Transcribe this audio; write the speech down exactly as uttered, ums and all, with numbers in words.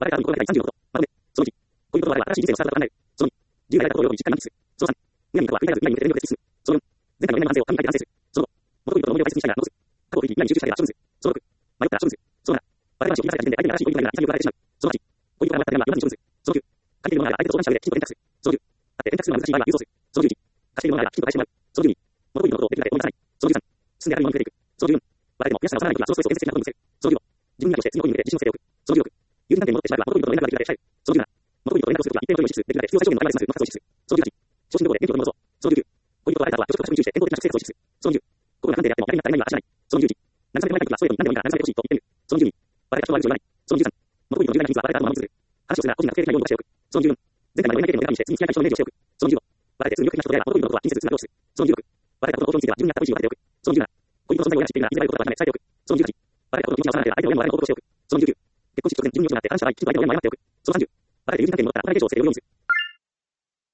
バラエターの向こうが第さんじゅうのこと。まとめ。そのいち。こういうことはあれば新しい人生をスタートから考える。そのに。じゅう代だったとおよび実感満喫する。そのさん。南とは繰り返す未来に向けて連絡で突き進む。そのよん。前回の年内の反省を紙に書いて反省する。そのご。元恋人の思い出を大切にしたいなら戻す。過去を振り未来に集中したいなら処分する。そのろく。迷ったら処分する。そのなな。バラエター話を言い出した時点で相手に新しい恋人がいないが潔くられてしまう。そのはち。恋人が終わったら今今に処分する。そのきゅう。書いているものがあれば相手と相談した上できちんと選択する。そのじゅう。あって選択するのは難しい場合は郵送する。そのじゅういち。貸しているものがあればきちんと返してもらう。そのじゅうに。元恋人のことをできるだけ思い出さない。そのじゅうさん。進んであるものに触れていく。そのじゅうよん。バラエティも悔しさを収まらない時はそのストレスを建設的なことに見せる。そのじゅうご。自分に対して次の恋に向けて自信をつけておく。そのじゅうろく。友人関係に戻ってしまえば元恋人と連絡ができるだけ控える。そのじゅうなな。元恋人と連絡をするときは一定の距離を維持する。できるだけ必要最小限の長いディスタンスの活動を実施する。そのじゅうはち。昇進旅行で元気を取り戻そう。そのじゅうきゅう。恋人と会えた後は朝食を食に注意して健康的な食生活を実施する。そのじゅう。ここが何であっても誰になったら今には走らない。そのじゅういち。慰めてもらいたい時はストレートに何でもいいから慰めてほしいと言ってみる。そのじゅうに。バレた人は悪口を言わない。そのじゅうさん。元恋人の重大な秘密はバレた後も守り続ける。話をするなら個人が不正的なように残しておく。そのじゅうよん。前回の恋愛経験をネタにして次に付き合いたい人のイメージをしておく。そのじゅうご。バレてすぐに魅力的な人と出会えば元恋人のことは気にせずつながろうとする。そのじゅうろく。バレたことの行動については自分にやったと意思を分けておく。そのじゅうなな。恋人の存在を親し知っているなら言いづらいことは諦め伝えておく。そのじゅうはち。バレたことの気持ちをさらなければ相手の親も笑いの報告をしておく。そのじゅうきゅう。結婚式直前自分に良くなって感謝した場合、きちんと相手の親に謝っておく。そのさんじゅう。バレて友人関係に戻ったらお金手帳を捨てて売るようにする。